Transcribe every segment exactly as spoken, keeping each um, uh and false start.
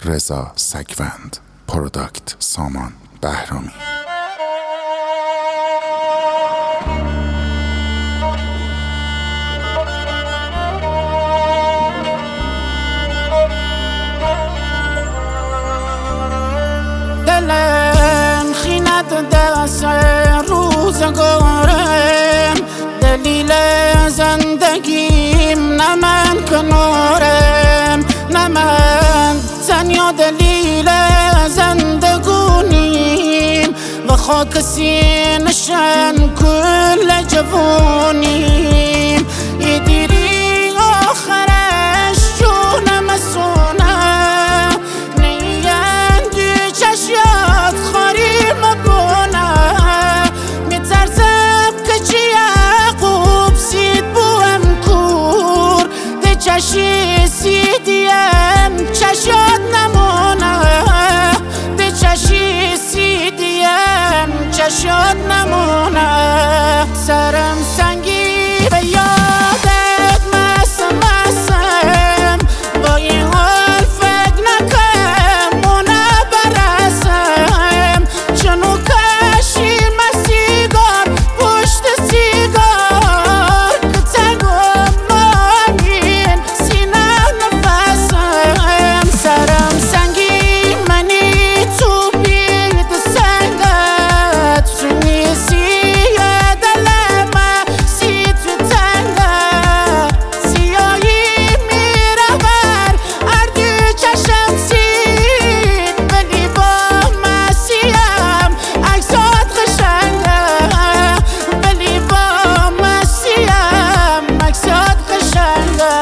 رضا سگوند، پروداکت سامان بهرامی. دلم خیند دست روزگارم، دلیل زندگیم نه من کنارم، نه من تنیا دلیل زندگونیم و خاک سینشم کل جوونیم. یه دیری آخرش جونم سونه نیندی چشیات خاری مبونه، میترسم که چی یعقوب سید بوم کور ده چشی سیدیم چشیات نمونه، ده چشی سیدیم چشیات نمونه. سرم سنگی به یادت مسم مسم، با این حال فکر نکن مونه برسم، چنو کشیم سیگار پشت سیگار که تنگم مانین سینه نفسم. سرم سنگی منی تو بید سنگت، تو نیسی دلم سی تو تنگت، سیاهی میره بر اردی چشم سید، ولی با مسیم عکسات قشنگه، ولی با مسیم عکسات قشنگه.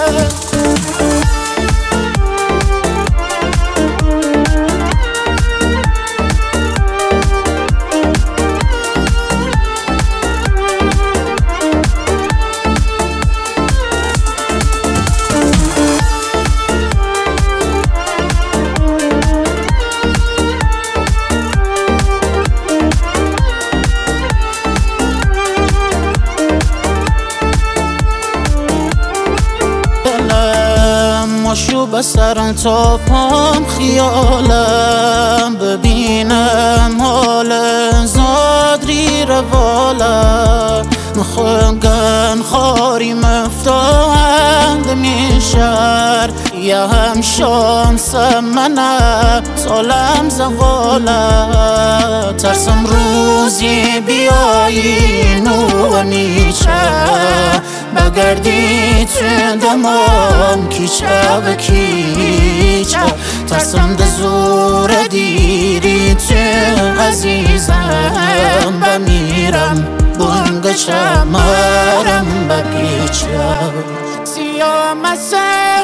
ماشو بسرن تا پام خیالم، ببینم حال زادری روالم، مخنگن خاری مفتاند میشر، یه هم شانسم منم سالم زغاله، ترسم روزی بیایی نو نیچه، بگردی تو دمام کیچه و کیچه، ترسم ده زور دیری تو عزیزم، بمیرم بونگ چمرم بپیچه. سیاه مسه